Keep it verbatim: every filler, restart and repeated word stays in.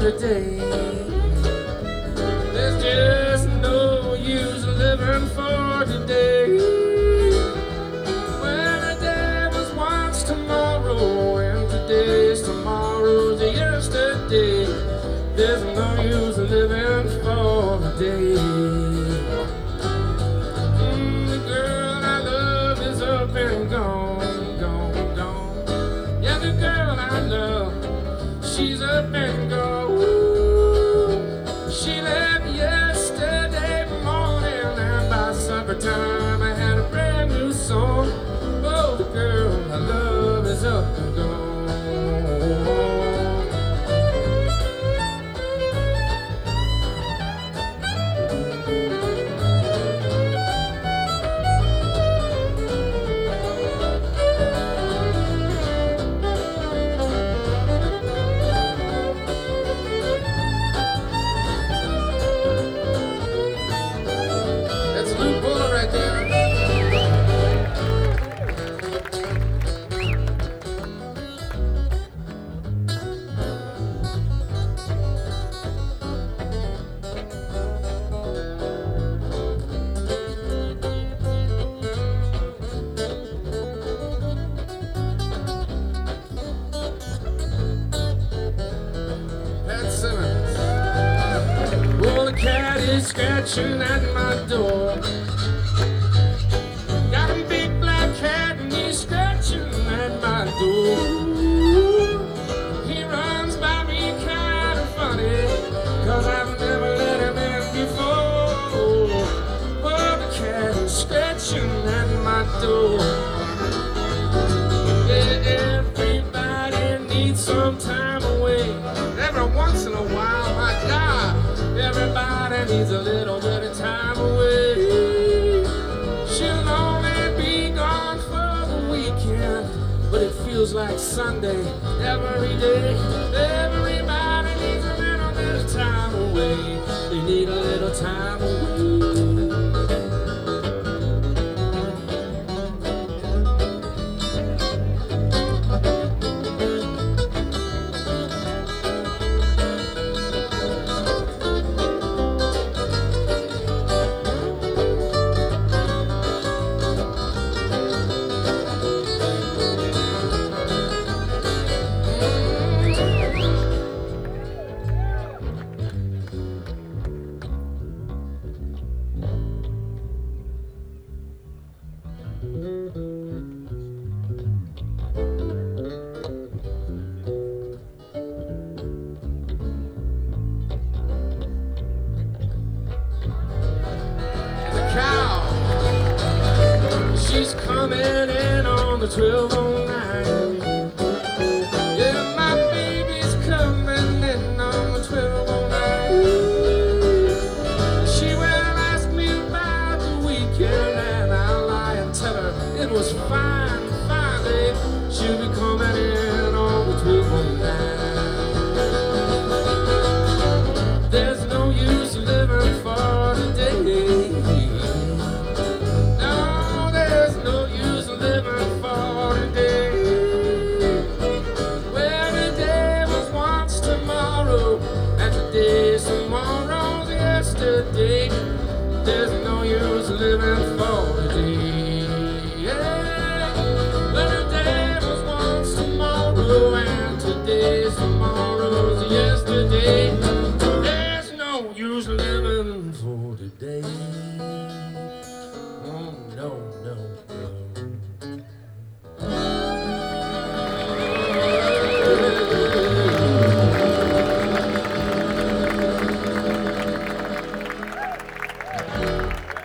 today. There's just no use living for today. Well, the day was once tomorrow, and today's tomorrow's yesterday. There's no use living for today. Mm, the girl I love is up and gone, gone, gone. Yeah, the girl I love, she's up and gone. She left yesterday morning, and by supper time I had a brand new song. Oh, the girl I love is up and gone. Well, the cat is scratching at my door. Got a big black cat and he's scratching at my door. He runs by me kind of funny, cause I've never let him in before. Well, the cat is scratching at my door. Yeah, everybody needs some time away. Every once in a while, my God, everybody needs a little bit of time away. She'll only be gone for the weekend, but it feels like Sunday every day. Everybody needs a little bit of time away. They need a little time away. She's coming in on the twelve oh